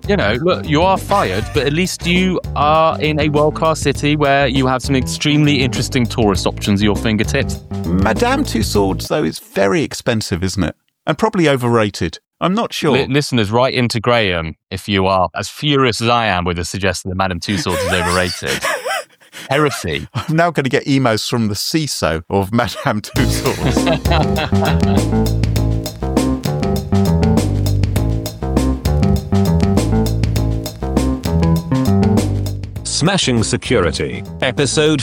Look, you are fired, but at least you are in a world-class city where you have some extremely interesting tourist options at your fingertips. Madame Tussauds, though, is very expensive, isn't it? And probably overrated. I'm not sure. Listeners, write into Graham if you are as furious as I am with the suggestion that Madame Tussauds is overrated. Heresy. I'm now going to get emails from the CISO of Madame Tussauds. Smashing Security, episode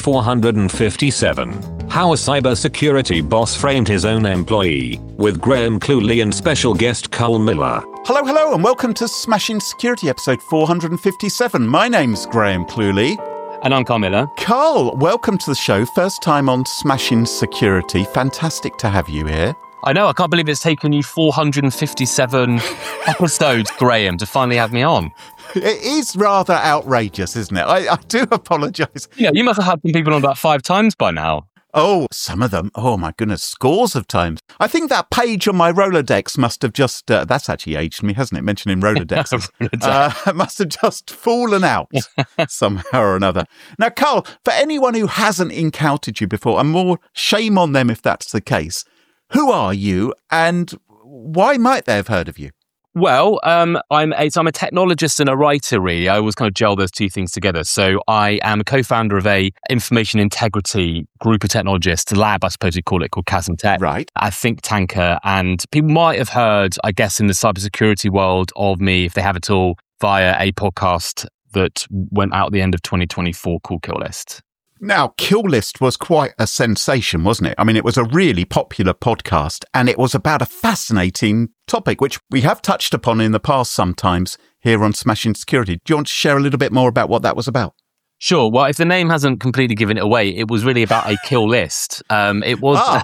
457. How a cybersecurity boss framed his own employee, with Graham Cluley and special guest Carl Miller. Hello, and welcome to Smashing Security, episode 457. My name's Graham Cluley. And I'm Carl Miller. Carl, welcome to the show. First time on Smashing Security. Fantastic to have you here. I know, I can't believe it's taken you 457 episodes, Graham, to finally have me on. It is rather outrageous, isn't it? I do apologise. Yeah, you must have had some people on about 5 times by now. Oh, some of them. Oh, my goodness, scores of times. I think that page on my Rolodex must have just... that's actually aged me, hasn't it? Mentioning Rolodexes. It must have just fallen out somehow or another. Now, Carl, for anyone who hasn't encountered you before, and more shame on them if that's the case, who are you and why might they have heard of you? Well, I'm a technologist and a writer, really. I always kind of gel those two things together. So I am a co-founder of a information integrity group of technologists, lab, I suppose you'd call it, called Chasm Tech. Right. A think tanker. And people might have heard, I guess, in the cybersecurity world of me, if they have at all, via a podcast that went out at the end of 2024 called Kill List. Now, Kill List was quite a sensation, wasn't it? I mean, it was a really popular podcast and it was about a fascinating topic, which we have touched upon in the past sometimes here on Smashing Security. Do you want to share a little bit more about what that was about? Sure. Well, if the name hasn't completely given it away, it was really about a kill list. It was...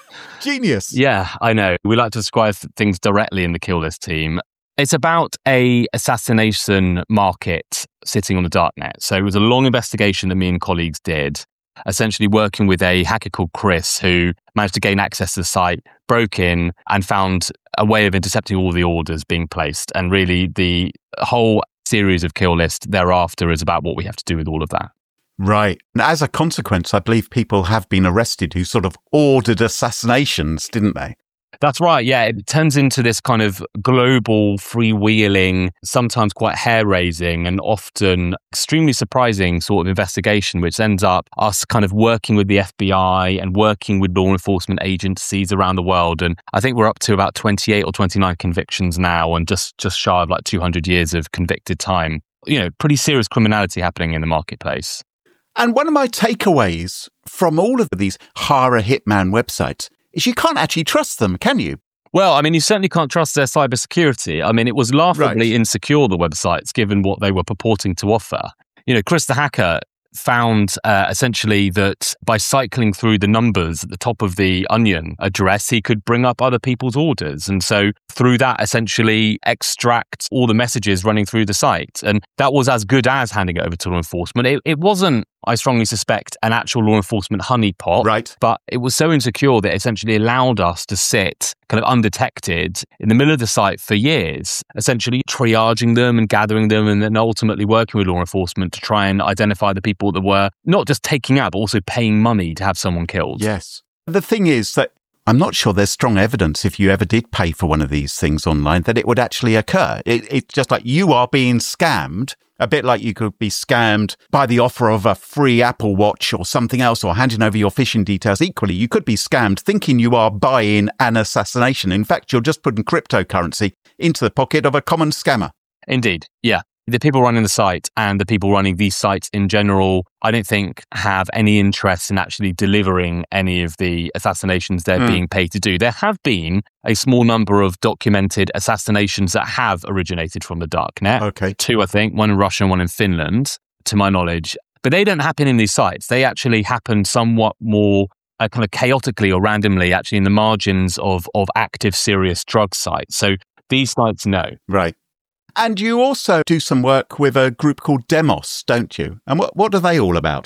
Genius. Yeah, I know. We like to describe things directly in the Kill List team. It's about a assassination market sitting on the darknet. So it was a long investigation that me and colleagues did, essentially working with a hacker called Chris, who managed to gain access to the site, broke in, and found a way of intercepting all the orders being placed. And really, the whole series of Kill List thereafter is about what we have to do with all of that. Right. And as a consequence, I believe people have been arrested who sort of ordered assassinations, didn't they? That's right, yeah. It turns into this kind of global, freewheeling, sometimes quite hair-raising and often extremely surprising sort of investigation, which ends up us kind of working with the FBI and working with law enforcement agencies around the world. And I think we're up to about 28 or 29 convictions now and just shy of like 200 years of convicted time. Pretty serious criminality happening in the marketplace. And one of my takeaways from all of these hire a hitman websites is you can't actually trust them, can you? Well, I mean, you certainly can't trust their cybersecurity. I mean, it was laughably insecure, the websites, given what they were purporting to offer. Chris the hacker found essentially that by cycling through the numbers at the top of the onion address, he could bring up other people's orders. And so through that, essentially extract all the messages running through the site. And that was as good as handing it over to law enforcement. It wasn't, I strongly suspect, an actual law enforcement honeypot. Right. But it was so insecure that it essentially allowed us to sit kind of undetected in the middle of the site for years, essentially triaging them and gathering them and then ultimately working with law enforcement to try and identify the people that were not just taking out, but also paying money to have someone killed. Yes. The thing is that I'm not sure there's strong evidence if you ever did pay for one of these things online that it would actually occur. It's just like you are being scammed, a bit like you could be scammed by the offer of a free Apple Watch or something else or handing over your phishing details. Equally, you could be scammed thinking you are buying an assassination. In fact, you're just putting cryptocurrency into the pocket of a common scammer. Indeed, yeah. The people running the site and the people running these sites in general, I don't think have any interest in actually delivering any of the assassinations they're being paid to do. There have been a small number of documented assassinations that have originated from the darknet. Okay. 2, I think, one in Russia and one in Finland, to my knowledge. But they don't happen in these sites. They actually happen somewhat more kind of chaotically or randomly, actually in the margins of active serious drug sites. So these sites know. Right. And you also do some work with a group called Demos, don't you? And what are they all about?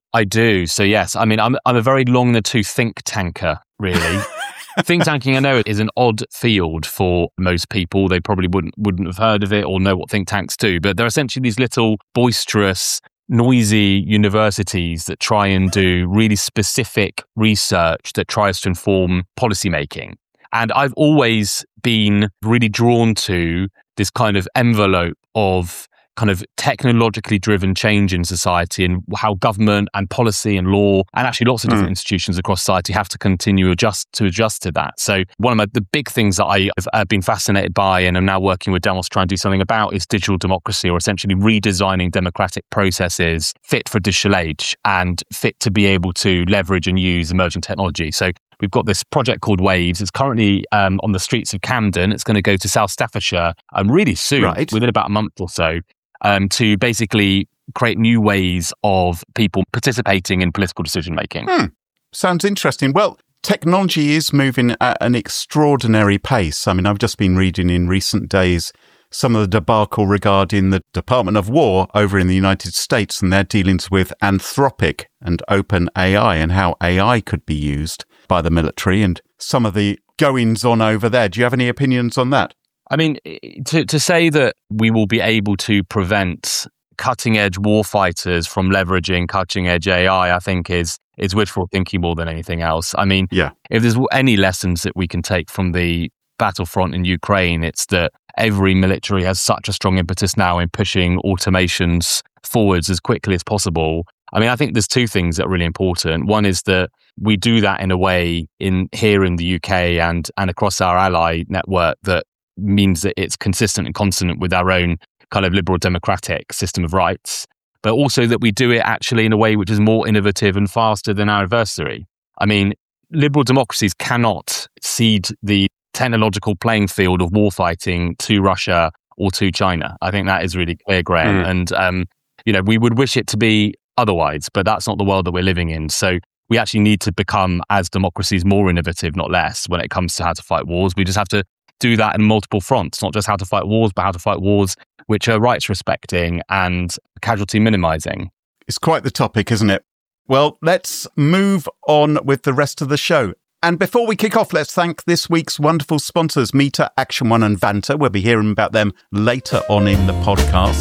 I do. So yes, I mean, I'm a very long in the tooth think tanker, really. Think tanking, I know, is an odd field for most people. They probably wouldn't have heard of it or know what think tanks do. But they're essentially these little boisterous, noisy universities that try and do really specific research that tries to inform policymaking. And I've always been really drawn to this kind of envelope of kind of technologically driven change in society and how government and policy and law and actually lots of different institutions across society have to continue to adjust to that. So one of the big things that I have been fascinated by and am now working with Demos to try and do something about is digital democracy, or essentially redesigning democratic processes fit for digital age and fit to be able to leverage and use emerging technology. So we've got this project called Waves. It's currently on the streets of Camden. It's going to go to South Staffordshire really soon, within about a month or so. To basically create new ways of people participating in political decision-making. Sounds interesting. Well, technology is moving at an extraordinary pace. I mean, I've just been reading in recent days some of the debacle regarding the Department of War over in the United States and their dealings with Anthropic and OpenAI and how AI could be used by the military and some of the goings-on over there. Do you have any opinions on that? I mean, to say that we will be able to prevent cutting-edge warfighters from leveraging cutting-edge AI, I think is wishful thinking more than anything else. I mean, if there's any lessons that we can take from the battlefront in Ukraine, it's that every military has such a strong impetus now in pushing automations forwards as quickly as possible. I mean, I think there's two things that are really important. One is that we do that in a way here in the UK and across our ally network that means that it's consistent and consonant with our own kind of liberal democratic system of rights, but also that we do it actually in a way which is more innovative and faster than our adversary. I mean, liberal democracies cannot cede the technological playing field of warfighting to Russia or to China. I think that is really clear, Graham. And, we would wish it to be otherwise, but that's not the world that we're living in. So we actually need to become, as democracies, more innovative, not less, when it comes to how to fight wars. We just have to do that in multiple fronts, not just how to fight wars, but how to fight wars which are rights respecting and casualty minimizing. It's quite the topic, isn't it? Well, let's move on with the rest of the show. And before we kick off, let's thank this week's wonderful sponsors, Meter, Action One and Vanta. We'll be hearing about them later on in the podcast.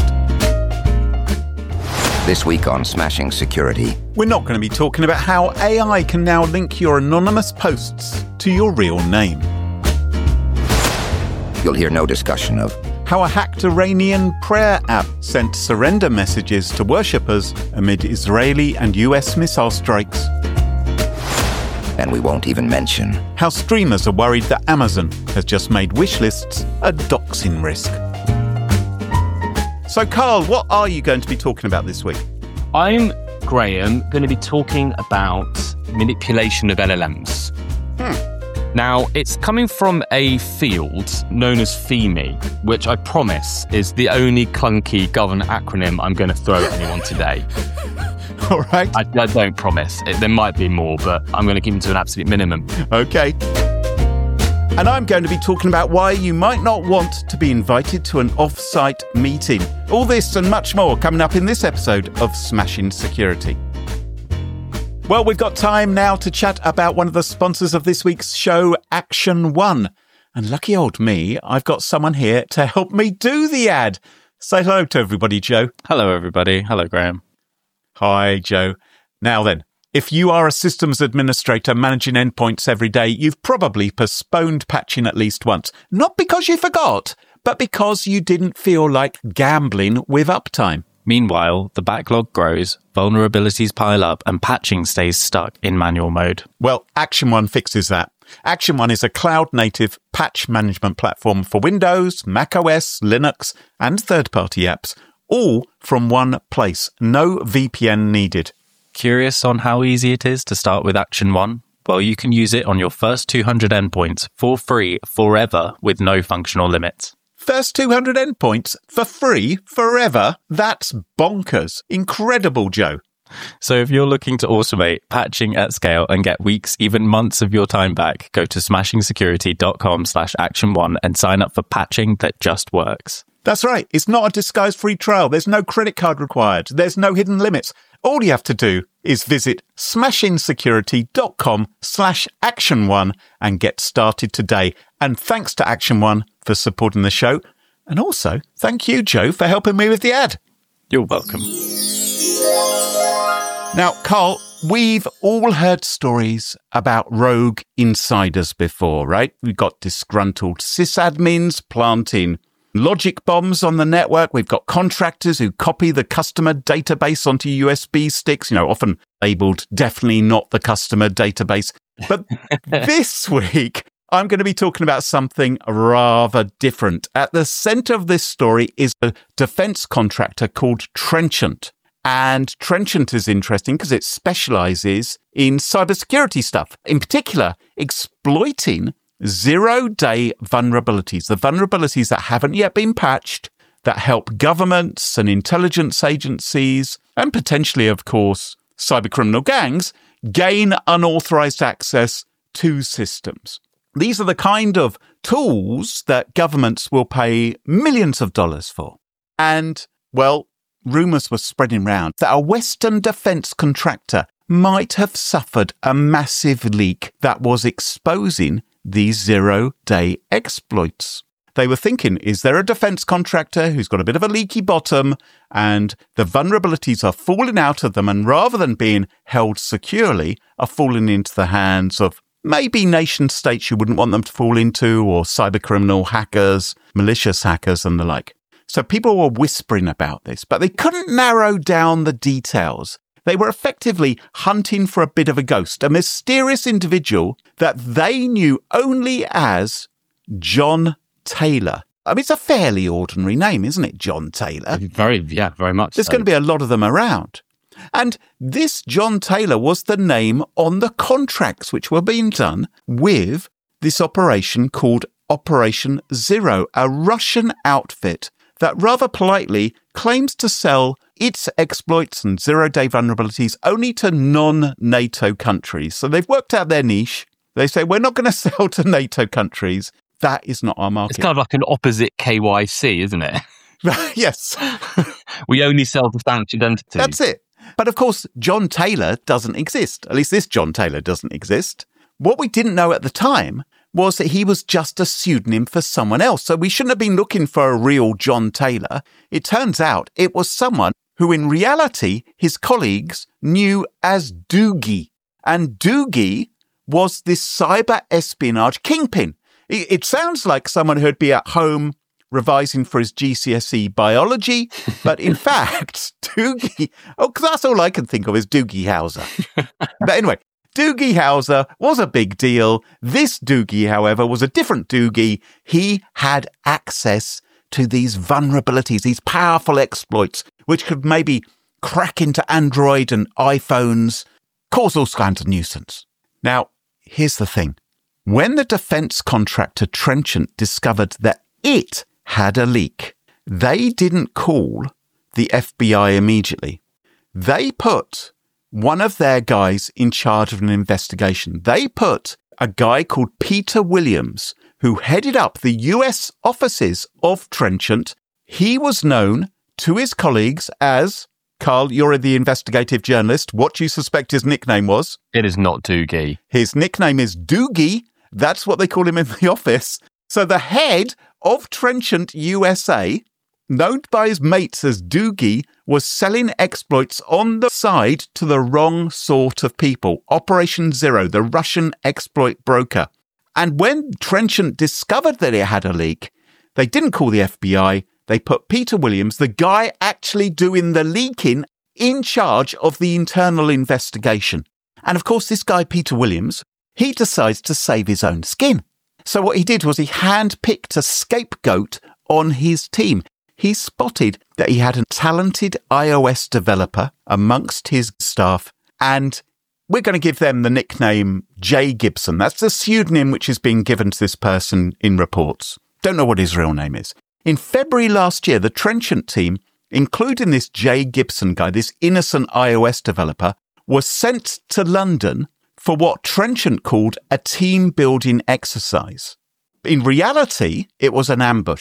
This week on Smashing Security, we're not going to be talking about how AI can now link your anonymous posts to your real name. You'll hear no discussion of how a hacked Iranian prayer app sent surrender messages to worshippers amid Israeli and US missile strikes. And we won't even mention how streamers are worried that Amazon has just made wish lists a doxing risk. So, Carl, what are you going to be talking about this week? I'm, Graham, going to be talking about manipulation of LLMs. Now, it's coming from a field known as FEME, which I promise is the only clunky government acronym I'm going to throw at anyone today. All right. I don't promise. There might be more, but I'm going to keep them to an absolute minimum. Okay. And I'm going to be talking about why you might not want to be invited to an off-site meeting. All this and much more coming up in this episode of Smashing Security. Well, we've got time now to chat about one of the sponsors of this week's show, Action One. And lucky old me, I've got someone here to help me do the ad. Say hello to everybody, Joe. Hello, everybody. Hello, Graham. Hi, Joe. Now then, if you are a systems administrator managing endpoints every day, you've probably postponed patching at least once. Not because you forgot, but because you didn't feel like gambling with uptime. Meanwhile, the backlog grows, vulnerabilities pile up, and patching stays stuck in manual mode. Well, Action One fixes that. Action One is a cloud-native patch management platform for Windows, macOS, Linux, and third-party apps, all from one place. No VPN needed. Curious on how easy it is to start with Action One? Well, you can use it on your first 200 endpoints for free forever with no functional limits. First 200 endpoints for free forever? That's bonkers. Incredible, Joe. So if you're looking to automate patching at scale and get weeks, even months of your time back, go to smashingsecurity.com/action1 and sign up for patching that just works. That's right. It's not a disguised free trial. There's no credit card required. There's no hidden limits. All you have to do is visit smashingsecurity.com/action1 and get started today. And thanks to Action One for supporting the show. And also, thank you, Joe, for helping me with the ad. You're welcome. Now, Carl, we've all heard stories about rogue insiders before, right? We've got disgruntled sysadmins planting logic bombs on the network. We've got contractors who copy the customer database onto USB sticks, often labeled definitely not the customer database. But this week, I'm going to be talking about something rather different. At the center of this story is a defense contractor called Trenchant. And Trenchant is interesting because it specializes in cybersecurity stuff, in particular, exploiting zero-day vulnerabilities, the vulnerabilities that haven't yet been patched, that help governments and intelligence agencies, and potentially, of course, cybercriminal gangs, gain unauthorized access to systems. These are the kind of tools that governments will pay millions of dollars for. And, well, rumours were spreading around that a Western defence contractor might have suffered a massive leak that was exposing these zero-day exploits. They were thinking, is there a defence contractor who's got a bit of a leaky bottom and the vulnerabilities are falling out of them, and rather than being held securely, are falling into the hands of maybe nation states you wouldn't want them to fall into, or cybercriminal hackers, malicious hackers and the like. So people were whispering about this, but they couldn't narrow down the details. They were effectively hunting for a bit of a ghost, a mysterious individual that they knew only as John Taylor. I mean, it's a fairly ordinary name, isn't it, John Taylor? Very much. There's going to be a lot of them around. And this John Taylor was the name on the contracts which were being done with this operation called Operation Zero, a Russian outfit that rather politely claims to sell its exploits and zero-day vulnerabilities only to non-NATO countries. So they've worked out their niche. They say, we're not going to sell to NATO countries. That is not our market. It's kind of like an opposite KYC, isn't it? Yes. We only sell to sanctioned entities. That's it. But of course, John Taylor doesn't exist. At least this John Taylor doesn't exist. What we didn't know at the time was that he was just a pseudonym for someone else. So we shouldn't have been looking for a real John Taylor. It turns out it was someone who in reality his colleagues knew as Doogie. And Doogie was this cyber espionage kingpin. It sounds like someone who'd be at home revising for his GCSE biology, but in fact, Doogie, because that's all I can think of is Doogie Howser. But anyway, Doogie Howser was a big deal. This Doogie, however, was a different Doogie. He had access to these vulnerabilities, these powerful exploits, which could maybe crack into Android and iPhones, cause all kinds of nuisance. Now, here's the thing. When the defense contractor Trenchant discovered that it had a leak, they didn't call the FBI immediately. They put one of their guys in charge of an investigation. They put a guy called Peter Williams, who headed up the US offices of Trenchant. He was known to his colleagues as, Carl, you're the investigative journalist. What do you suspect his nickname was? It is not Doogie. His nickname is Doogie. That's what they call him in the office. So the head of Trenchant USA, known by his mates as Doogie, was selling exploits on the side to the wrong sort of people. Operation Zero, the Russian exploit broker. And when Trenchant discovered that it had a leak, they didn't call the FBI. They put Peter Williams, the guy actually doing the leaking, in charge of the internal investigation. And of course, this guy, Peter Williams, he decides to save his own skin. So what he did was he handpicked a scapegoat on his team. He spotted that he had a talented iOS developer amongst his staff, and we're going to give them the nickname Jay Gibson. That's the pseudonym which is being given to this person in reports. Don't know what his real name is. In February last year, the Trenchant team, including this Jay Gibson guy, this innocent iOS developer, was sent to London for what Trenchant called a team-building exercise. In reality, it was an ambush.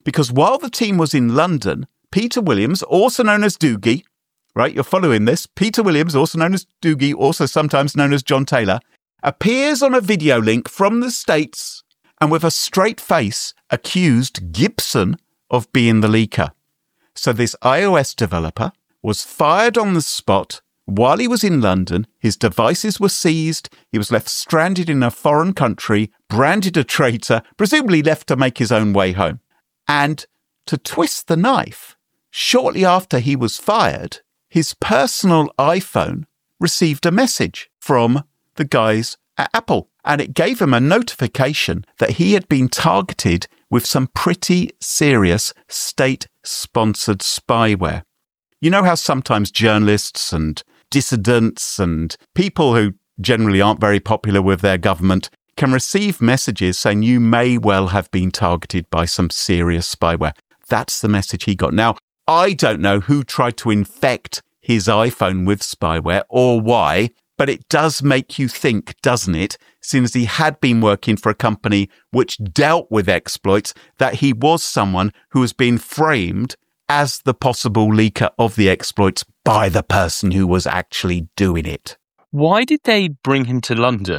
Because while the team was in London, Peter Williams, also known as Doogie, right, you're following this, Peter Williams, also known as Doogie, also sometimes known as John Taylor, appears on a video link from the States and with a straight face accused Gibson of being the leaker. So this iOS developer was fired on the spot while he was in London. His devices were seized. He was left stranded in a foreign country, branded a traitor, presumably left to make his own way home. And to twist the knife, shortly after he was fired, his personal iPhone received a message from the guys at Apple, and it gave him a notification that he had been targeted with some pretty serious state-sponsored spyware. You know how sometimes journalists and dissidents and people who generally aren't very popular with their government can receive messages saying you may well have been targeted by some serious spyware. That's the message he got. Now, I don't know who tried to infect his iPhone with spyware or why, but it does make you think, doesn't it, since he had been working for a company which dealt with exploits, that he was someone who was being framed as the possible leaker of the exploits by the person who was actually doing it. Why did they bring him to London?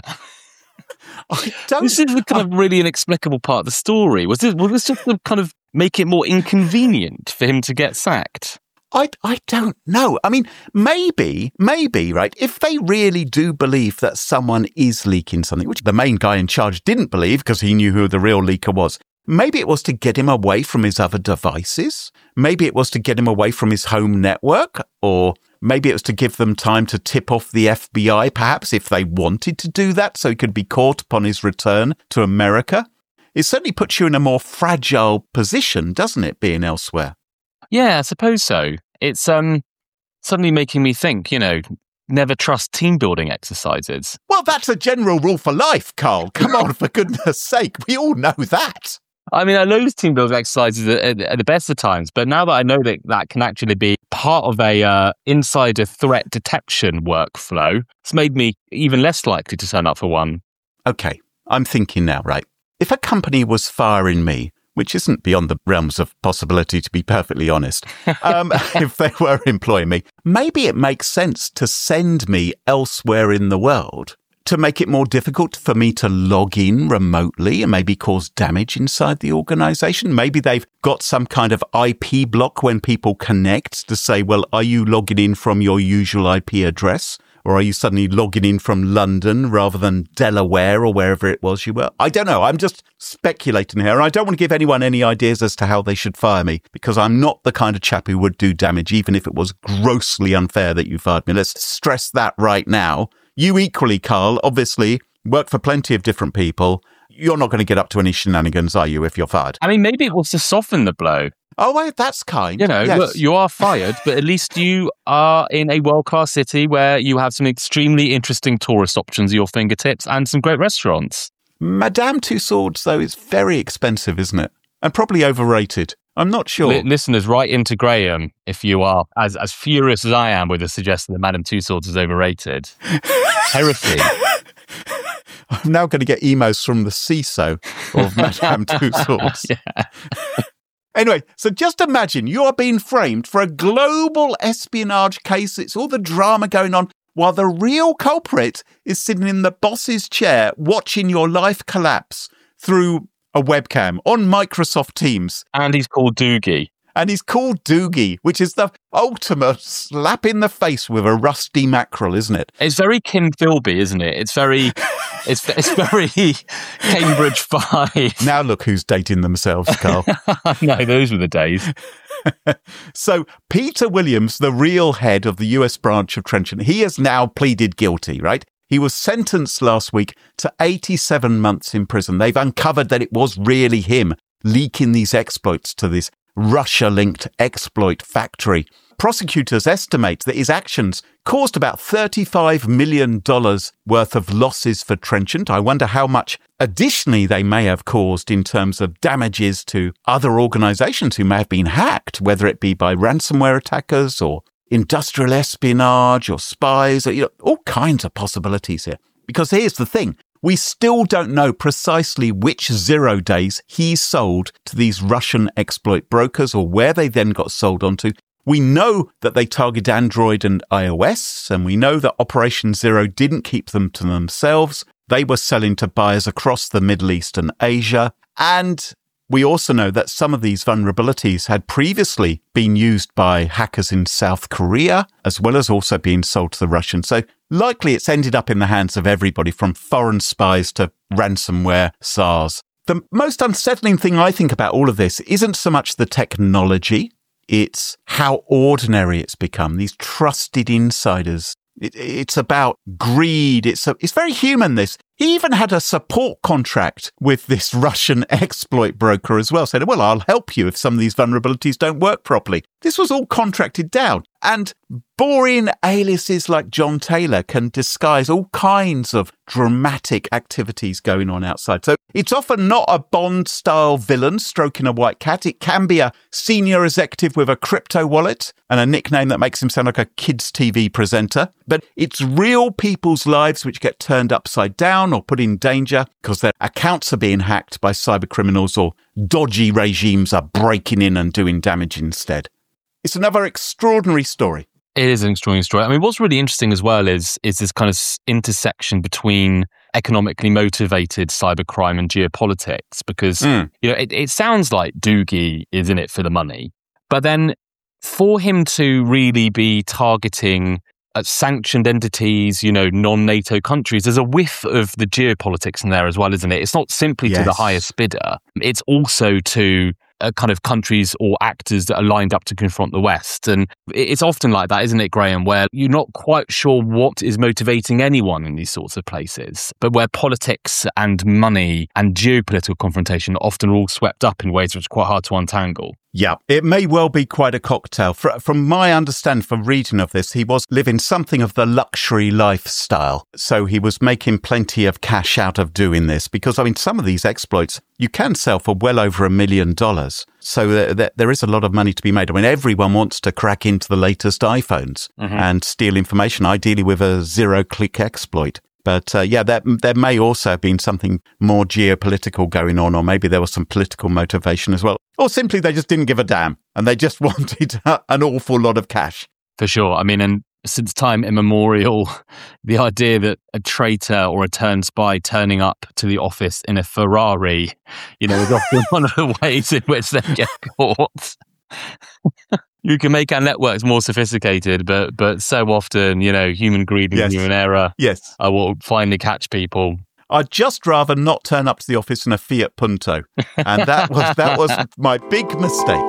This is the kind of really inexplicable part of the story. Was this just to kind of make it more inconvenient for him to get sacked? I don't know. I mean, maybe, right, if they really do believe that someone is leaking something, which the main guy in charge didn't believe because he knew who the real leaker was, maybe it was to get him away from his other devices. Maybe it was to get him away from his home network, or maybe it was to give them time to tip off the FBI, perhaps, if they wanted to do that, so he could be caught upon his return to America. It certainly puts you in a more fragile position, doesn't it, being elsewhere? Yeah, I suppose so. It's suddenly making me think, never trust team building exercises. Well, that's a general rule for life, Carl. Come on, for goodness sake. We all know that. I mean, I know team building exercises at the best of times, but now that I know that can actually be part of a insider threat detection workflow, it's made me even less likely to turn up for one. Okay, I'm thinking now, right? If a company was firing me, which isn't beyond the realms of possibility, to be perfectly honest, if they were employing me, maybe it makes sense to send me elsewhere in the world to make it more difficult for me to log in remotely and maybe cause damage inside the organization. Maybe they've got some kind of IP block when people connect to say, well, are you logging in from your usual IP address? Or are you suddenly logging in from London rather than Delaware or wherever it was you were? I don't know. I'm just speculating here. I don't want to give anyone any ideas as to how they should fire me, because I'm not the kind of chap who would do damage, even if it was grossly unfair that you fired me. Let's stress that right now. You equally, Carl, obviously work for plenty of different people. You're not going to get up to any shenanigans, are you, if you're fired? I mean, maybe it was to soften the blow. Oh, well, that's kind. Yes. Look, you are fired, but at least you are in a world-class city where you have some extremely interesting tourist options at your fingertips and some great restaurants. Madame Tussauds, though, is very expensive, isn't it? And probably overrated. I'm not sure. Listeners, write into Graham if you are as furious as I am with the suggestion that Madame Tussauds is overrated. Heresy. I'm now going to get emails from the CISO of Madame Tussauds. Yeah. Anyway, so just imagine you are being framed for a global espionage case. It's all the drama going on while the real culprit is sitting in the boss's chair watching your life collapse through a webcam on Microsoft Teams. And he's called Doogie. Which is the ultimate slap in the face with a rusty mackerel, isn't it? It's very Kim Philby, isn't it? It's very Cambridge 5. Now look who's dating themselves, Carl. No, those were the days. So Peter Williams, the real head of the US branch of Trenchant, he has now pleaded guilty, right? He was sentenced last week to 87 months in prison. They've uncovered that it was really him leaking these exploits to this Russia-linked exploit factory. Prosecutors estimate that his actions caused about $35 million worth of losses for Trenchant. I wonder how much additionally they may have caused in terms of damages to other organizations who may have been hacked, whether it be by ransomware attackers or industrial espionage or spies, or, all kinds of possibilities here. Because here's the thing. we still don't know precisely which 0 days he sold to these Russian exploit brokers or where they then got sold onto. We know that they target Android and iOS, and we know that Operation Zero didn't keep them to themselves. They were selling to buyers across the Middle East and Asia. And we also know that some of these vulnerabilities had previously been used by hackers in South Korea, as well as also being sold to the Russians. So likely it's ended up in the hands of everybody from foreign spies to ransomware SARS. The most unsettling thing I think about all of this isn't so much the technology, it's how ordinary it's become. These trusted insiders. It's about greed. It's very human, this. He even had a support contract with this Russian exploit broker as well. Said, well, I'll help you if some of these vulnerabilities don't work properly. This was all contracted down. And boring aliases like John Taylor can disguise all kinds of dramatic activities going on outside. So it's often not a Bond-style villain stroking a white cat. It can be a senior executive with a crypto wallet and a nickname that makes him sound like a kids' TV presenter. But it's real people's lives which get turned upside down or put in danger because their accounts are being hacked by cyber criminals or dodgy regimes are breaking in and doing damage instead. It's another extraordinary story. It is an extraordinary story. I mean, what's really interesting as well is this kind of intersection between economically motivated cybercrime and geopolitics, because it sounds like Doogie is in it for the money, but then for him to really be targeting sanctioned entities, non-NATO countries, there's a whiff of the geopolitics in there as well, isn't it? It's not simply to the highest bidder. It's also to kind of countries or actors that are lined up to confront the West. And it's often like that, isn't it, Graham, where you're not quite sure what is motivating anyone in these sorts of places, but where politics and money and geopolitical confrontation are often all swept up in ways which are quite hard to untangle. Yeah, it may well be quite a cocktail. From my understanding from reading of this, he was living something of the luxury lifestyle. So he was making plenty of cash out of doing this because, some of these exploits you can sell for well over $1 million. So there is a lot of money to be made. Everyone wants to crack into the latest iPhones and steal information, ideally with a zero-click exploit. But there may also have been something more geopolitical going on, or maybe there was some political motivation as well. Or simply they just didn't give a damn and they just wanted an awful lot of cash. For sure. And since time immemorial, the idea that a traitor or a turned spy turning up to the office in a Ferrari, is often one of the ways in which they get caught. You can make our networks more sophisticated, but so often, human greed and human error will finally catch people. I'd just rather not turn up to the office in a Fiat Punto. And that was my big mistake.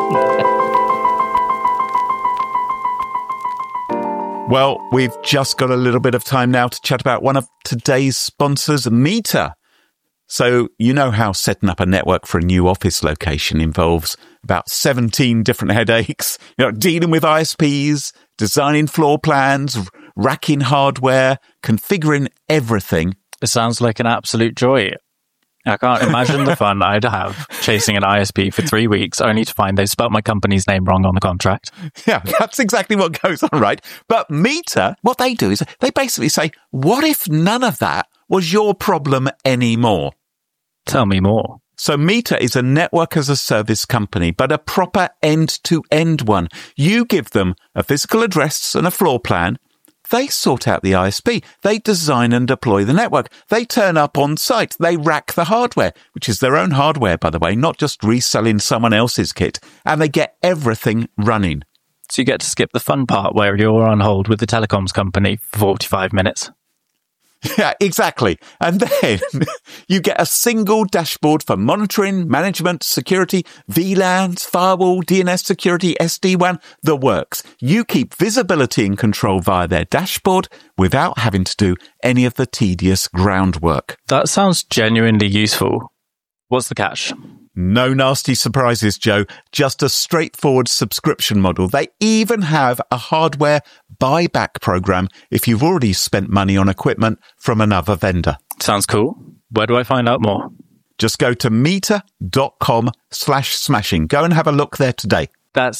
Well, we've just got a little bit of time now to chat about one of today's sponsors, Meter. So you know how setting up a network for a new office location involves about 17 different headaches, dealing with ISPs, designing floor plans, racking hardware, configuring everything. It sounds like an absolute joy. I can't imagine the fun I'd have chasing an ISP for 3 weeks only to find they spelt my company's name wrong on the contract. Yeah, that's exactly what goes on, right? But Meter, what they do is they basically say, what if none of that was your problem anymore? Tell me more. So Meter is a network as a service company, but a proper end-to-end one. You give them a physical address and a floor plan. They sort out the ISP. They design and deploy the network. They turn up on site. They rack the hardware, which is their own hardware, by the way, not just reselling someone else's kit. And they get everything running. So you get to skip the fun part where you're on hold with the telecoms company for 45 minutes. Yeah, exactly. And then you get a single dashboard for monitoring, management, security, VLANs, firewall, DNS security, SD-WAN, the works. You keep visibility and control via their dashboard without having to do any of the tedious groundwork. That sounds genuinely useful. What's the catch? No nasty surprises, Joe. Just a straightforward subscription model. They even have a hardware buyback program if you've already spent money on equipment from another vendor. Sounds cool. Where do I find out more? Just go to meter.com/smashing. Go and have a look there today. That's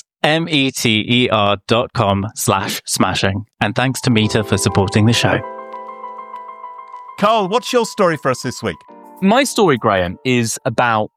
meter.com/smashing. And thanks to Meter for supporting the show. Carl, what's your story for us this week? My story, Graham, is about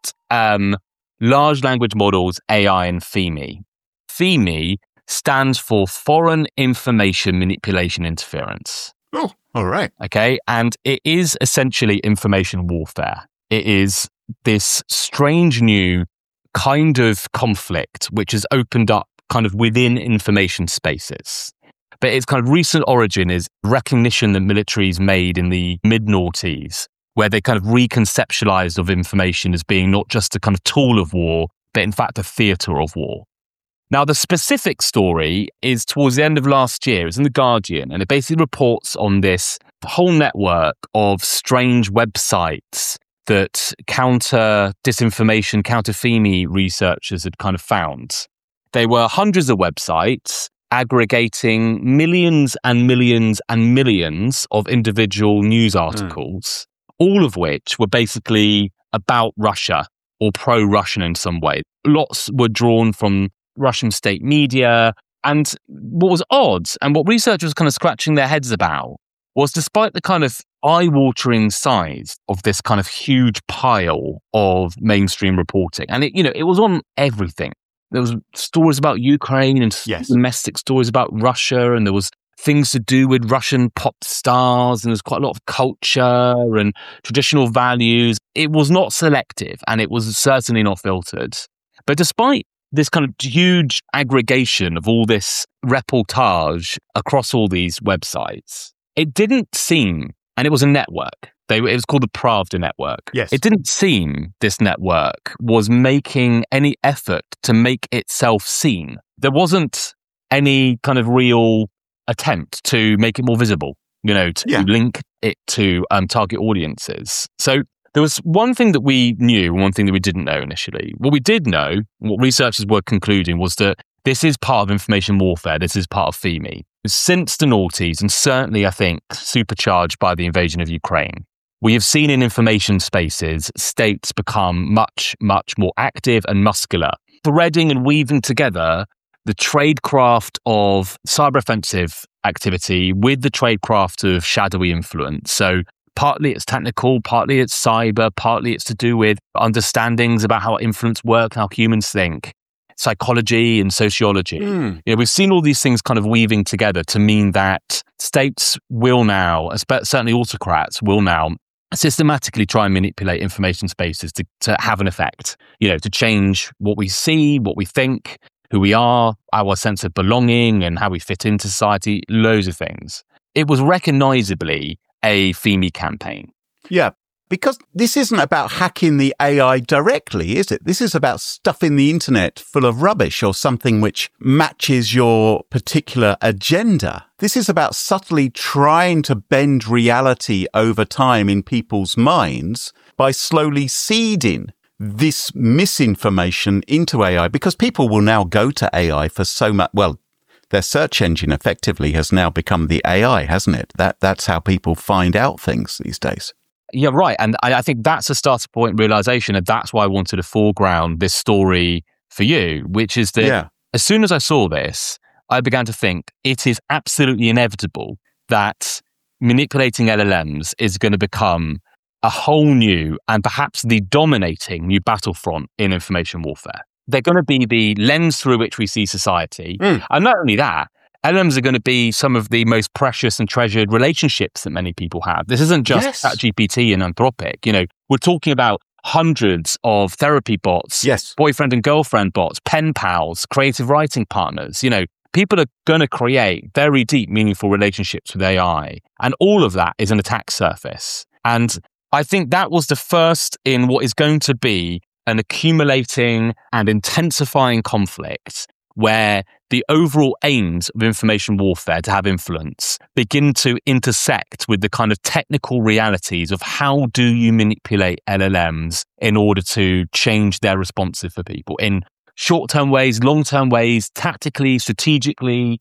large language models, AI, and FIMI. FIMI stands for Foreign Information Manipulation Interference. Oh, all right. Okay, and it is essentially information warfare. It is this strange new kind of conflict which has opened up kind of within information spaces. But its kind of recent origin is recognition that militaries made in the mid-noughties, where they kind of reconceptualized of information as being not just a kind of tool of war, but in fact a theatre of war. Now, the specific story is towards the end of last year. It's in The Guardian, and it basically reports on this whole network of strange websites that counter disinformation, counter FIMI researchers had kind of found. They were hundreds of websites aggregating millions and millions and millions of individual news articles, all of which were basically about Russia or pro-Russian in some way. Lots were drawn from Russian state media. And what was odd, and what researchers were kind of scratching their heads about, was despite the kind of eye-watering size of this kind of huge pile of mainstream reporting, and it was on everything. There was stories about Ukraine and domestic stories about Russia, and there was things to do with Russian pop stars, and there's quite a lot of culture and traditional values. It was not selective, and it was certainly not filtered. But despite this kind of huge aggregation of all this reportage across all these websites, it didn't seem, and it was a network. It was called the Pravda Network. Yes. It didn't seem this network was making any effort to make itself seen. There wasn't any kind of real attempt to make it more visible, to link it to target audiences. So there was one thing that we knew, one thing that we didn't know initially. What we did know, what researchers were concluding, was that this is part of information warfare. This is part of FIMI. Since the noughties, and certainly, I think, supercharged by the invasion of Ukraine, we have seen in information spaces states become much, much more active and muscular, threading and weaving together the tradecraft of cyber offensive activity with the tradecraft of shadowy influence. So partly it's technical, partly it's cyber, partly it's to do with understandings about how influence works, how humans think, psychology and sociology. We've seen all these things kind of weaving together to mean that states will now, certainly autocrats, will now systematically try and manipulate information spaces to have an effect, to change what we see, what we think, who we are, our sense of belonging and how we fit into society, loads of things. It was recognizably a FIMI campaign. Yeah, because this isn't about hacking the AI directly, is it? This is about stuffing the internet full of rubbish or something which matches your particular agenda. This is about subtly trying to bend reality over time in people's minds by slowly seeding this misinformation into AI, because people will now go to AI for so much. Well, their search engine effectively has now become the AI, hasn't it? That's how people find out things these days. Yeah, right. And I think that's a starting point realization. And that's why I wanted to foreground this story for you, which is that as soon as I saw this, I began to think it is absolutely inevitable that manipulating LLMs is going to become a whole new and perhaps the dominating new battlefront in information warfare. They're going to be the lens through which we see society. And not only that, LLMs are going to be some of the most precious and treasured relationships that many people have. This isn't just ChatGPT and Anthropic. We're talking about hundreds of therapy bots, boyfriend and girlfriend bots, pen pals, creative writing partners. People are going to create very deep, meaningful relationships with AI. And all of that is an attack surface. And I think that was the first in what is going to be an accumulating and intensifying conflict where the overall aims of information warfare to have influence begin to intersect with the kind of technical realities of how do you manipulate LLMs in order to change their responses for people in short-term ways, long-term ways, tactically, strategically,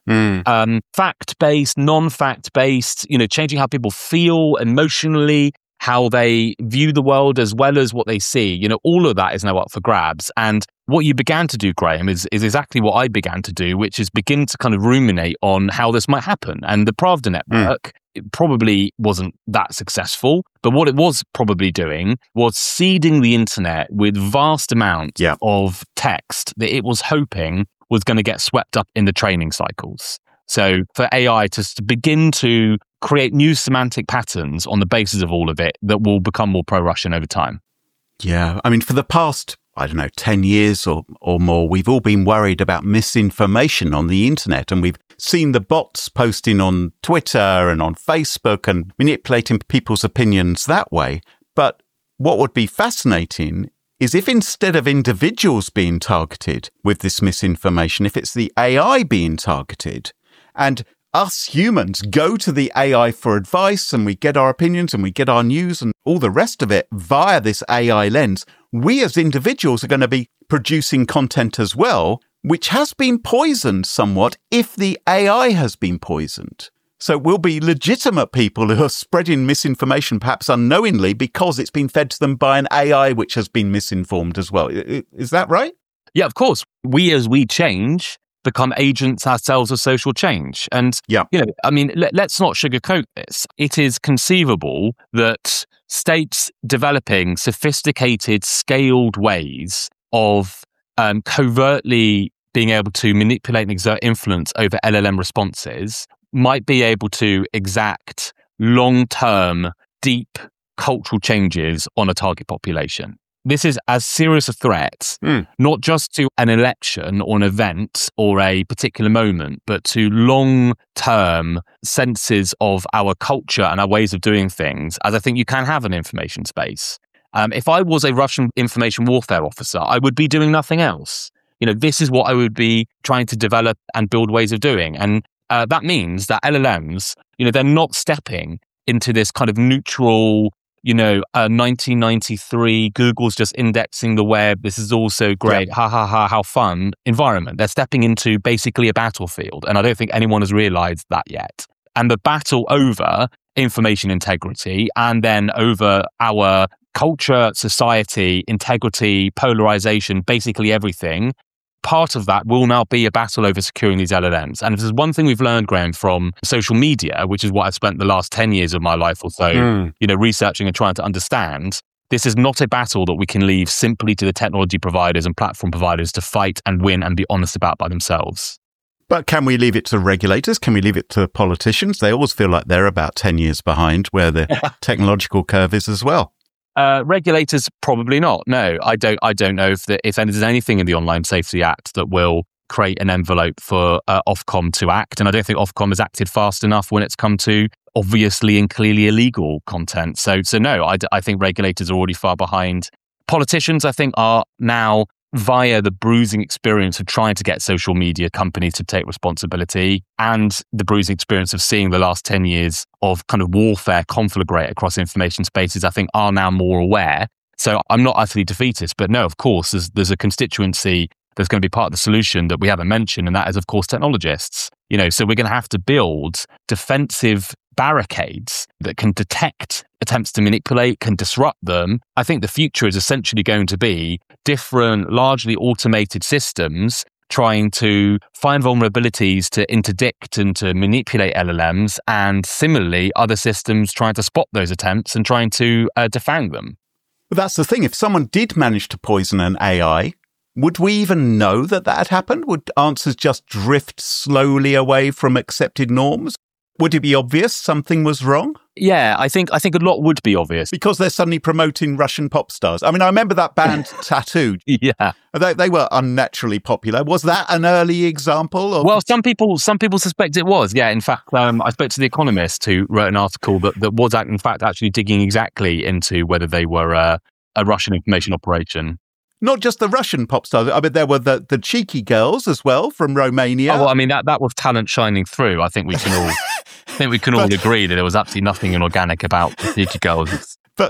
fact-based, non-fact-based, changing how people feel emotionally, how they view the world as well as what they see. All of that is now up for grabs. And what you began to do, Graham, is exactly what I began to do, which is begin to kind of ruminate on how this might happen. And the Pravda Network it probably wasn't that successful. But what it was probably doing was seeding the internet with vast amounts of text that it was hoping was going to get swept up in the training cycles. So for AI to begin to create new semantic patterns on the basis of all of it that will become more pro-Russian over time. Yeah, I mean, for the past, 10 years or more, we've all been worried about misinformation on the internet, and we've seen the bots posting on Twitter and on Facebook and manipulating people's opinions that way. But what would be fascinating is if instead of individuals being targeted with this misinformation, if it's the AI being targeted, and us humans go to the AI for advice and we get our opinions and we get our news and all the rest of it via this AI lens, we as individuals are going to be producing content as well, which has been poisoned somewhat if the AI has been poisoned. So we'll be legitimate people who are spreading misinformation, perhaps unknowingly, because it's been fed to them by an AI which has been misinformed as well. Is that right? Yeah, of course. We, as we change, become agents ourselves of social change. And, let's not sugarcoat this. It is conceivable that states developing sophisticated, scaled ways of covertly being able to manipulate and exert influence over LLM responses might be able to exact long-term, deep cultural changes on a target population. This is as serious a threat, not just to an election or an event or a particular moment, but to long-term senses of our culture and our ways of doing things, as I think you can have an information space. If I was a Russian information warfare officer, I would be doing nothing else. This is what I would be trying to develop and build ways of doing. And that means that LLMs, they're not stepping into this kind of neutral, 1993, Google's just indexing the web. This is also great. Ha, ha, ha, how fun environment. They're stepping into basically a battlefield. And I don't think anyone has realized that yet. And the battle over information integrity and then over our culture, society, integrity, polarization, basically everything, part of that will now be a battle over securing these LLMs. And if there's one thing we've learned, Graham, from social media, which is what I've spent the last 10 years of my life or so, researching and trying to understand, this is not a battle that we can leave simply to the technology providers and platform providers to fight and win and be honest about by themselves. But can we leave it to regulators? Can we leave it to politicians? They always feel like they're about 10 years behind where the technological curve is as well. Regulators, probably not. No, I don't know if there's anything in the Online Safety Act that will create an envelope for Ofcom to act. And I don't think Ofcom has acted fast enough when it's come to obviously and clearly illegal content. So no, I think regulators are already far behind. Politicians, I think, are now, via the bruising experience of trying to get social media companies to take responsibility and the bruising experience of seeing the last 10 years of kind of warfare conflagrate across information spaces, I think are now more aware. So I'm not utterly defeatist, but no, of course, there's a constituency that's going to be part of the solution that we haven't mentioned, and that is, of course, technologists. So we're going to have to build defensive barricades that can detect attempts to manipulate, can disrupt them. I think the future is essentially going to be different, largely automated systems trying to find vulnerabilities to interdict and to manipulate LLMs, and similarly, other systems trying to spot those attempts and trying to defang them. But that's the thing. If someone did manage to poison an AI, would we even know that had happened? Would answers just drift slowly away from accepted norms? Would it be obvious something was wrong? Yeah, I think a lot would be obvious. Because they're suddenly promoting Russian pop stars. I mean, I remember that band Tattoo. Yeah. They were unnaturally popular. Was that an early example? Well, some people suspect it was. Yeah, in fact, I spoke to The Economist, who wrote an article that was, in fact, actually digging exactly into whether they were a Russian information operation. Not just the Russian pop stars. I mean, there were the cheeky girls as well from Romania. Oh, well, I mean, that was talent shining through. I think we can all... all agree that there was absolutely nothing inorganic about the cheeky girls. But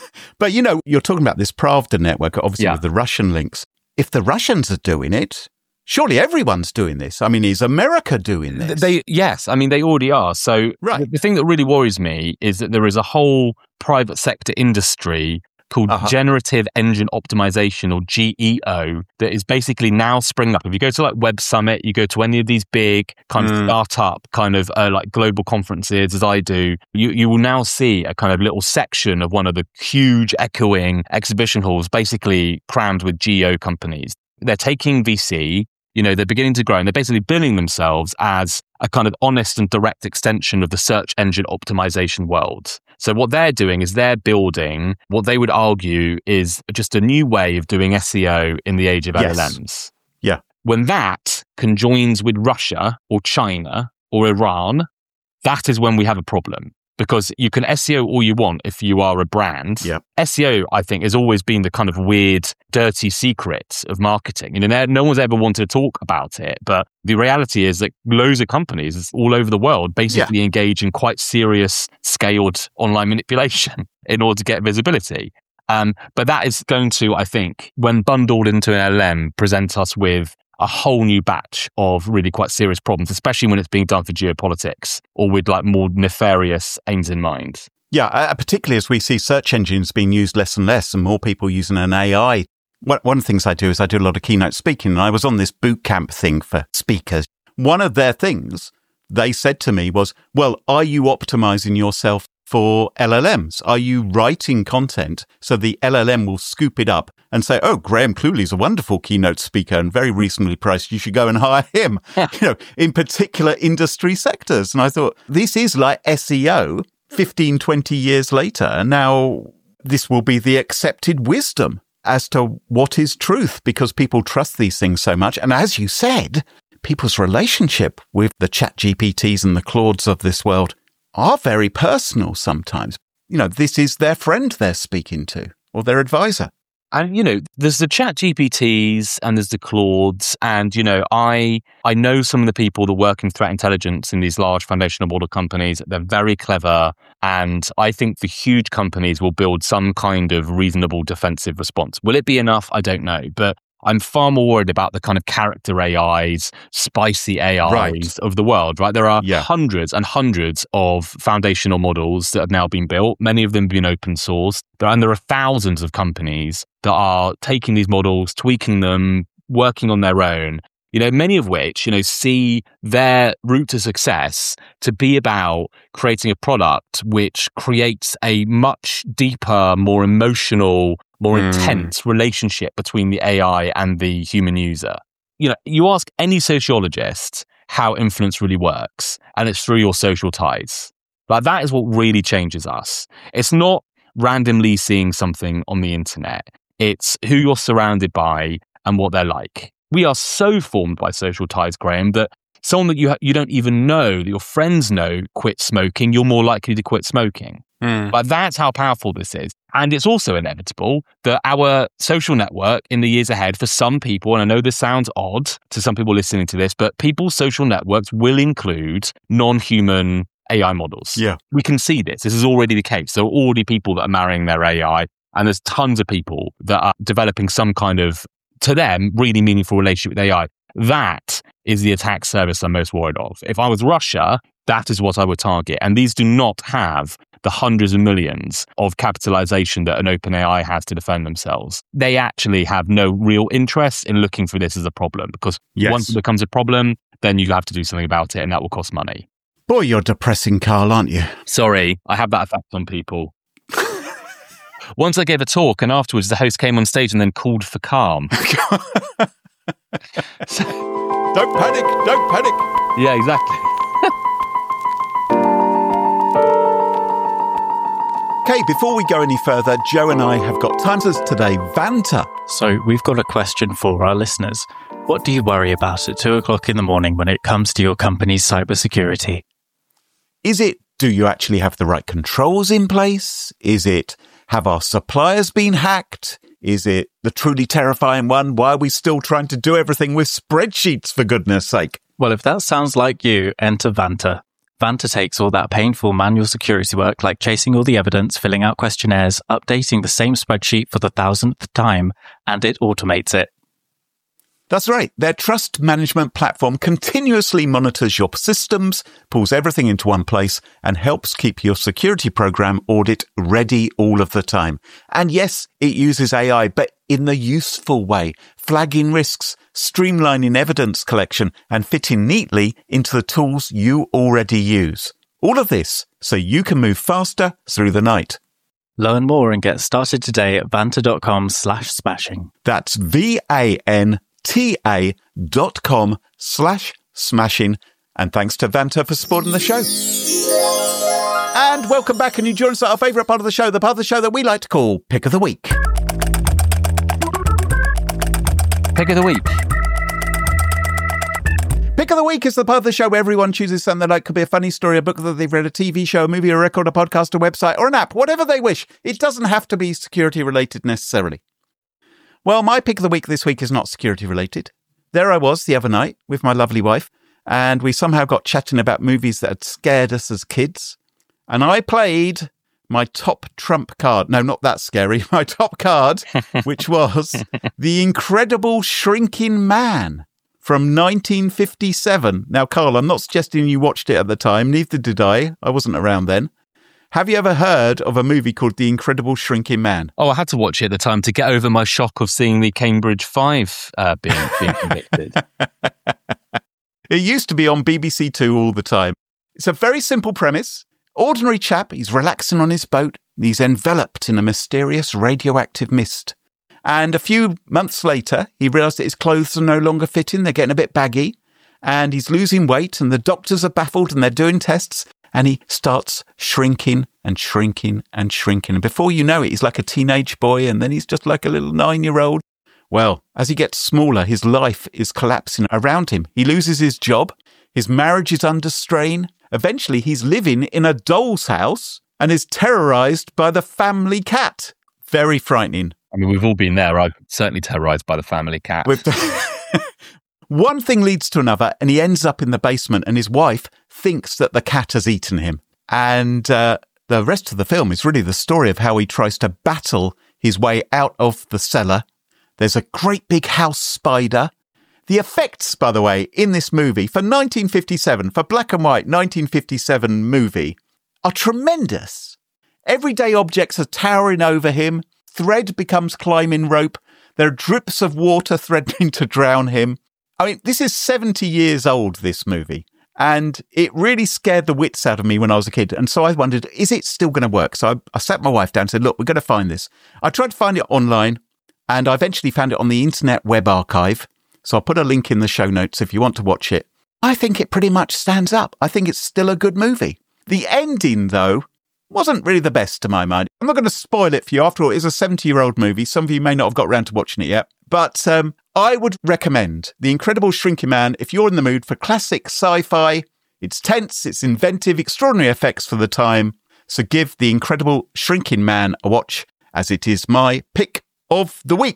you're talking about this Pravda network, obviously with the Russian links. If the Russians are doing it, surely everyone's doing this. I mean, is America doing this? Yes, I mean, they already are. So the thing that really worries me is that there is a whole private sector industry called Generative Engine Optimization, or GEO, that is basically now springing up. If you go to like Web Summit, you go to any of these big kind of startup kind of like global conferences, as I do, you will now see a kind of little section of one of the huge echoing exhibition halls basically crammed with GEO companies. They're taking VC, they're beginning to grow, and they're basically billing themselves as a kind of honest and direct extension of the search engine optimization world. So what they're doing is they're building what they would argue is just a new way of doing SEO in the age of LLMs. Yeah. When that conjoins with Russia or China or Iran, that is when we have a problem. Because you can SEO all you want if you are a brand. Yeah. SEO, I think, has always been the kind of weird, dirty secret of marketing. No one's ever wanted to talk about it. But the reality is that loads of companies all over the world basically engage in quite serious, scaled online manipulation in order to get visibility. But that is going to, I think, when bundled into an LLM, present us with a whole new batch of really quite serious problems, especially when it's being done for geopolitics or with like more nefarious aims in mind. Yeah, particularly as we see search engines being used less and less and more people using an AI. One of the things I do is I do a lot of keynote speaking, and I was on this boot camp thing for speakers. One of their things they said to me was, well, are you optimizing yourself for LLMs? Are you writing content so the LLM will scoop it up and say, oh, Graham Cluley's a wonderful keynote speaker and very reasonably priced. You should go and hire him, in particular industry sectors. And I thought, this is like SEO 15, 20 years later. And now this will be the accepted wisdom as to what is truth, because people trust these things so much. And as you said, people's relationship with the ChatGPTs and the Claudes of this world are very personal sometimes. This is their friend they're speaking to, or their advisor. And, there's the ChatGPTs and there's the Claudes. And, I know some of the people that work in threat intelligence in these large foundational model companies. They're very clever. And I think the huge companies will build some kind of reasonable defensive response. Will it be enough? I don't know. But I'm far more worried about the kind of character AIs, spicy AIs of the world, right? There are hundreds and hundreds of foundational models that have now been built. Many of them have been open sourced. And there are thousands of companies that are taking these models, tweaking them, working on their own, many of which, see their route to success to be about creating a product which creates a much deeper, more emotional, more intense relationship between the AI and the human user. You ask any sociologist how influence really works, and it's through your social ties. Like, that is what really changes us. It's not randomly seeing something on the internet. It's who you're surrounded by and what they're like. We are so formed by social ties, Graham, that someone that you don't even know, that your friends know, quit smoking, you're more likely to quit smoking. But that's how powerful this is. And it's also inevitable that our social network in the years ahead, for some people, and I know this sounds odd to some people listening to this, but people's social networks will include non-human AI models. Yeah. We can see this. This is already the case. There are already people that are marrying their AI, and there's tons of people that are developing some kind of, to them, really meaningful relationship with AI. That is the attack service I'm most worried of. If I was Russia, that is what I would target. And these do not have the hundreds of millions of capitalization that an OpenAI has to defend themselves. They actually have no real interest in looking for this as a problem, because once it becomes a problem, then you have to do something about it, and that will cost money. Boy, you're depressing, Carl, aren't you? Sorry, I have that effect on people. Once I gave a talk, and afterwards the host came on stage and then called for calm. Don't panic. Yeah, exactly. Okay, before we go any further, Joe and I have got time for today. Vanta. So we've got a question for our listeners. What do you worry about at 2:00 in the morning when it comes to your company's cybersecurity? Is it, do you actually have the right controls in place? Is it, have our suppliers been hacked? Is it the truly terrifying one? Why are we still trying to do everything with spreadsheets, for goodness sake? Well, if that sounds like you, enter Vanta. Vanta takes all that painful manual security work, like chasing all the evidence, filling out questionnaires, updating the same spreadsheet for the 1000th time, and it automates it. That's right. Their trust management platform continuously monitors your systems, pulls everything into one place, and helps keep your security program audit ready all of the time. And yes, it uses AI, but in the useful way, flagging risks, streamlining evidence collection, and fitting neatly into the tools you already use. All of this so you can move faster through the night. Learn more and get started today at vanta.com/smashing. That's VANTA.com/smashing. And thanks to Vanta for supporting the show. And welcome back, and you join us at our favourite part of the show, the part of the show that we like to call Pick of the Week. Pick of the Week. Pick of the Week is the part of the show where everyone chooses something that could be a funny story, a book that they've read, a TV show, a movie, a record, a podcast, a website, or an app, whatever they wish. It doesn't have to be security related necessarily. Well, my pick of the week this week is not security related. There I was the other night with my lovely wife, and we somehow got chatting about movies that had scared us as kids. And I played my top trump card. No, not that scary. My top card, which was The Incredible Shrinking Man from 1957. Now, Carl, I'm not suggesting you watched it at the time. Neither did I. I wasn't around then. Have you ever heard of a movie called The Incredible Shrinking Man? Oh, I had to watch it at the time to get over my shock of seeing the Cambridge 5 being convicted. It used to be on BBC Two all the time. It's a very simple premise. Ordinary chap, he's relaxing on his boat, and he's enveloped in a mysterious radioactive mist. And a few months later, he realised that his clothes are no longer fitting, they're getting a bit baggy, and he's losing weight, and the doctors are baffled, and they're doing tests, and he starts shrinking and shrinking and shrinking. And before you know it, he's like a teenage boy, and then he's just like a little 9-year-old. Well, as he gets smaller, his life is collapsing around him. He loses his job, his marriage is under strain. Eventually, he's living in a doll's house and is terrorised by the family cat. Very frightening. I mean, we've all been there. I'm certainly terrorised by the family cat. One thing leads to another, and he ends up in the basement, and his wife thinks that the cat has eaten him. And the rest of the film is really the story of how he tries to battle his way out of the cellar. There's a great big house spider. The effects, by the way, in this movie, for 1957, for black and white 1957 movie, are tremendous. Everyday objects are towering over him. Thread becomes climbing rope. There are drips of water threatening to drown him. I mean, this is 70 years old, this movie. And it really scared the wits out of me when I was a kid. And so I wondered, is it still going to work? So I sat my wife down and said, look, we're going to find this. I tried to find it online, and I eventually found it on the Internet Web Archive. So I'll put a link in the show notes if you want to watch it. I think it pretty much stands up. I think it's still a good movie. The ending, though, wasn't really the best to my mind. I'm not going to spoil it for you. After all, it's a 70-year-old movie. Some of you may not have got around to watching it yet. But I would recommend The Incredible Shrinking Man if you're in the mood for classic sci-fi. It's tense, it's inventive, extraordinary effects for the time. So give The Incredible Shrinking Man a watch, as it is my pick of the week.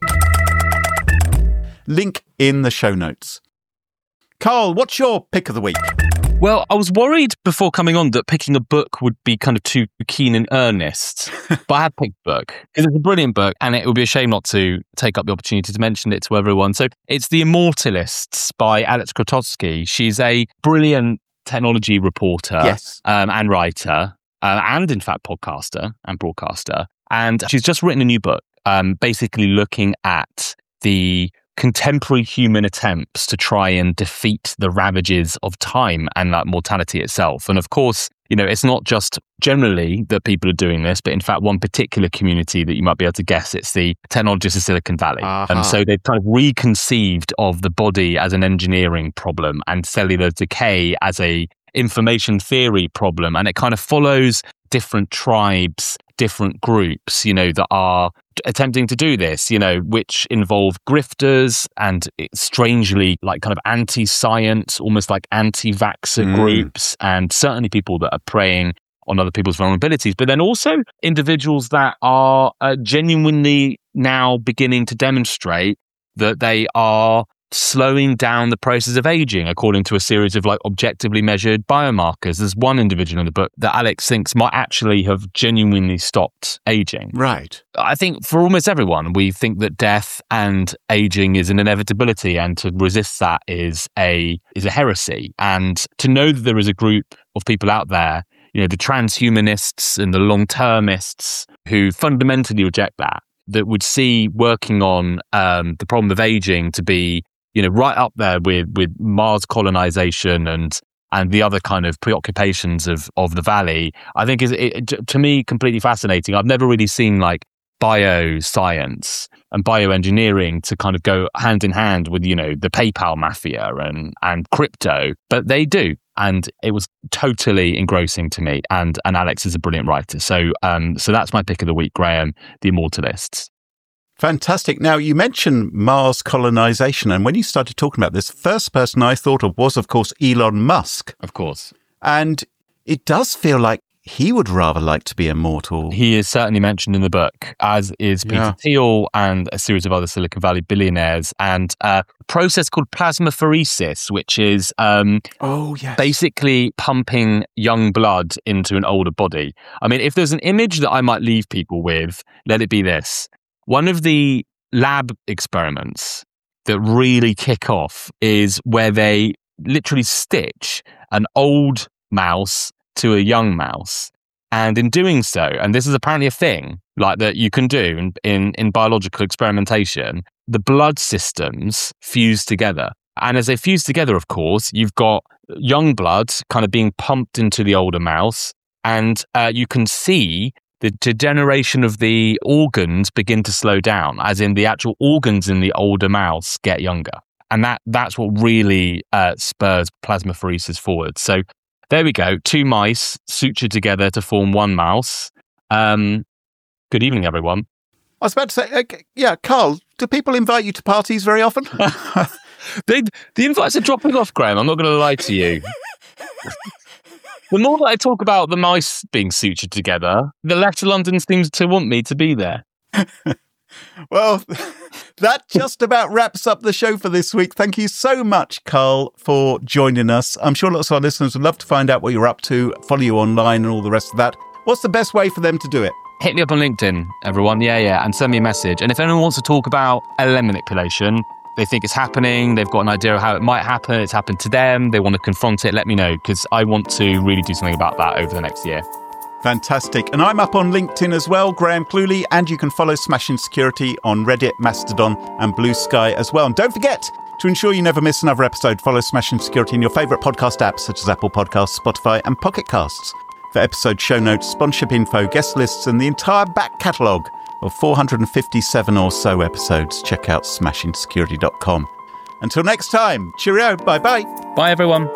Link in the show notes. Carl, what's your pick of the week? Well, I was worried before coming on that picking a book would be kind of too keen and earnest, but I had picked a book because it's a brilliant book, and it would be a shame not to take up the opportunity to mention it to everyone. So it's The Immortalists by Alex Krotowski. She's a brilliant technology reporter and writer, and in fact podcaster and broadcaster. And she's just written a new book, basically looking at the contemporary human attempts to try and defeat the ravages of time and mortality itself. And of course, you know, it's not just generally that people are doing this, but in fact, one particular community that you might be able to guess, it's the technologists of Silicon Valley. And so they've kind of reconceived of the body as an engineering problem and cellular decay as a information theory problem. And it kind of follows different tribes, different groups, you know, that are attempting to do this, you know, which involve grifters and strangely like kind of anti-science, almost like anti-vaxxer groups, and certainly people that are preying on other people's vulnerabilities, but then also individuals that are genuinely now beginning to demonstrate that they are slowing down the process of aging according to a series of like objectively measured biomarkers. There's one individual in the book that Alex thinks might actually have genuinely stopped aging. Right. I think for almost everyone, we think that death and aging is an inevitability, and to resist that is a heresy. And to know that there is a group of people out there, you know, the transhumanists and the long-termists who fundamentally reject that would see working on the problem of aging to be, you know, right up there with Mars colonization and the other kind of preoccupations of the Valley, I think is, to me, completely fascinating. I've never really seen like bioscience and bioengineering to kind of go hand in hand with, you know, the PayPal mafia and crypto, but they do. And it was totally engrossing to me. And Alex is a brilliant writer. So that's my pick of the week, Graham, The Immortalists. Fantastic. Now, you mentioned Mars colonization, and when you started talking about this, first person I thought of was, of course, Elon Musk. Of course. And it does feel like he would rather like to be immortal. He is certainly mentioned in the book, as is Peter Thiel and a series of other Silicon Valley billionaires, and a process called plasmapheresis, which is basically pumping young blood into an older body. I mean, if there's an image that I might leave people with, let it be this. One of the lab experiments that really kick off is where they literally stitch an old mouse to a young mouse. And in doing so, and this is apparently a thing like that you can do in biological experimentation, the blood systems fuse together. And as they fuse together, of course, you've got young blood kind of being pumped into the older mouse, and you can see the degeneration of the organs begin to slow down, as in the actual organs in the older mouse get younger. And that's what really spurs plasmapheresis forward. So there we go. 2 mice sutured together to form 1 mouse. Good evening, everyone. I was about to say, Carl, do people invite you to parties very often? The invites are dropping off, Graham. I'm not going to lie to you. The more that I talk about the mice being sutured together, the less London seems to want me to be there. Well, that just about wraps up the show for this week. Thank you so much, Carl, for joining us. I'm sure lots of our listeners would love to find out what you're up to, follow you online and all the rest of that. What's the best way for them to do it? Hit me up on LinkedIn, everyone. Yeah, and send me a message. And if anyone wants to talk about LLM manipulation, they think it's happening, they've got an idea of how it might happen, it's happened to them, they want to confront it, let me know, because I want to really do something about that over the next year. Fantastic. And I'm up on LinkedIn as well, Graham Cluley, and you can follow Smashing Security on Reddit, Mastodon and Blue Sky as well. And don't forget, to ensure you never miss another episode, follow Smashing Security in your favourite podcast apps such as Apple Podcasts, Spotify and Pocket Casts. For episode show notes, sponsorship info, guest lists and the entire back catalogue of 457 or so episodes, check out smashingsecurity.com. Until next time, cheerio, bye-bye. Bye, everyone.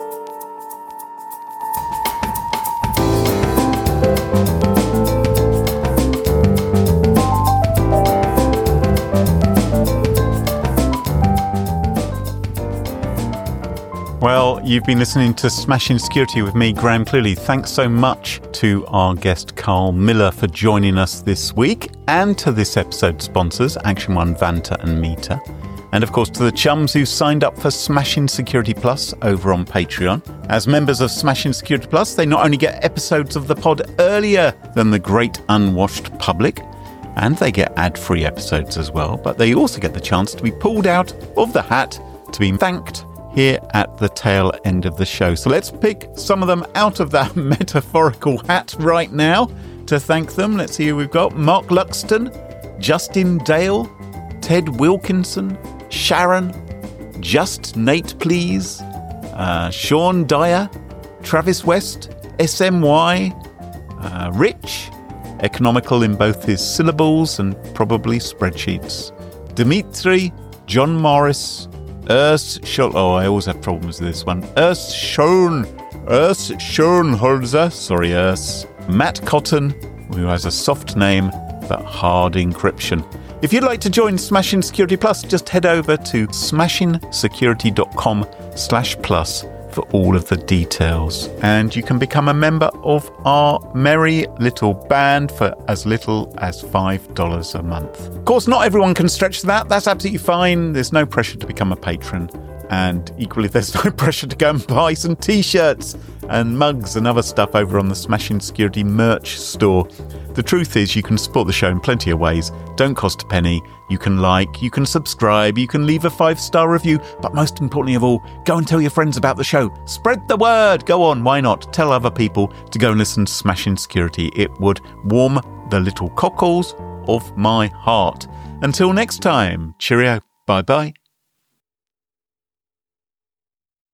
Well, you've been listening to Smashing Security with me, Graham Cluley. Thanks so much to our guest Carl Miller for joining us this week, and to this episode's sponsors, Action One, Vanta and Meter. And of course to the chums who signed up for Smashing Security Plus over on Patreon. As members of Smashing Security Plus, they not only get episodes of the pod earlier than the great unwashed public, and they get ad-free episodes as well, but they also get the chance to be pulled out of the hat to be thanked here at the tail end of the show. So let's pick some of them out of that metaphorical hat right now to thank them. Let's see who we've got. Mark Luxton, Justin Dale, Ted Wilkinson, Sharon, Just Nate Please, Sean Dyer, Travis West, SMY, Rich, economical in both his syllables and probably spreadsheets, Dimitri, John Morris, Urs Schul. Oh, I always have problems with this one. Urs Schoenholzer. Sorry, Urs. Matt Cotton, who has a soft name but hard encryption. If you'd like to join Smashing Security Plus, just head over to smashingsecurity.com/plus for all of the details. And you can become a member of our merry little band for as little as $5 a month. Of course, not everyone can stretch to that. That's absolutely fine. There's no pressure to become a patron. And equally, there's no pressure to go and buy some t-shirts and mugs and other stuff over on the Smashing Security merch store. The truth is, you can support the show in plenty of ways. Don't cost a penny. You can like, you can subscribe, you can leave a 5-star review, but most importantly of all, go and tell your friends about the show. Spread the word. Go on, why not? Tell other people to go and listen to Smashing Security. It would warm the little cockles of my heart. Until next time, cheerio. Bye-bye.